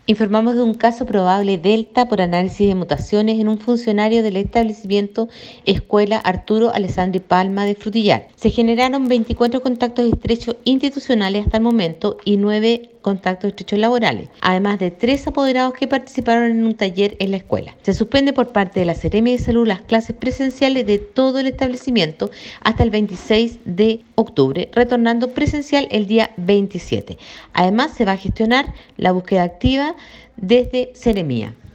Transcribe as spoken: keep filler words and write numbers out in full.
Informamos de un caso probable Delta por análisis de mutaciones en un funcionario del establecimiento Escuela Arturo Alessandri Palma de Frutillar. Se generaron veinticuatro contactos estrechos institucionales hasta el momento y nueve contactos estrechos laborales, además de tres apoderados que participaron en un taller en la escuela. Se suspende por parte de la Seremi de Salud las clases presenciales de todo el establecimiento hasta el veintiséis de octubre, retornando presencial el día veintisiete. Además, se va a gestionar la búsqueda activa desde Seremía.